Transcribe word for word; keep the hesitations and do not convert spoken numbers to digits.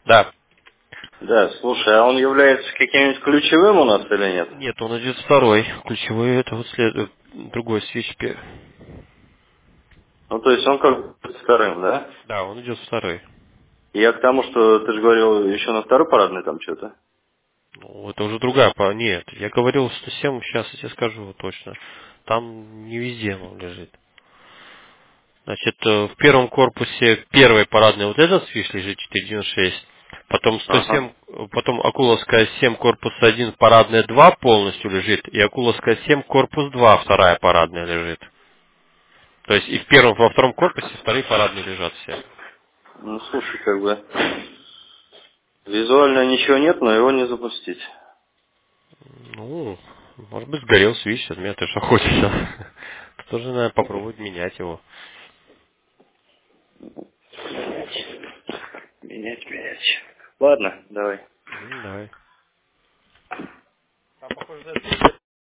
Да. Да, слушай, а он является каким-нибудь ключевым у нас или нет? Нет, он идет второй. Ключевой это вот след... другой свич. пе- Ну, то есть он как бы вторым, да? Да, он идет второй. Я к тому, что ты же говорил еще на второй парадной там что-то. Ну, это уже другая пара. Нет, я говорил сто семь, сейчас я тебе скажу точно. Там не везде он лежит. Значит, э, в первом корпусе первой парадной вот этот свич лежит четыреста девяносто шесть. Потом сто Ага. семь, э, потом Акуловская семь корпус один парадная два полностью лежит. И Акуловская семь корпус два вторая парадная лежит. То есть и в первом, во втором корпусе вторые парадные лежат все. Ну, слушай, как бы визуально ничего нет, но его не запустить. Ну, может быть, сгорел свич, от меня ты что хочешь. Тоже надо попробовать менять его. Менять, менять. Ладно, давай. М, Давай. Там, похоже,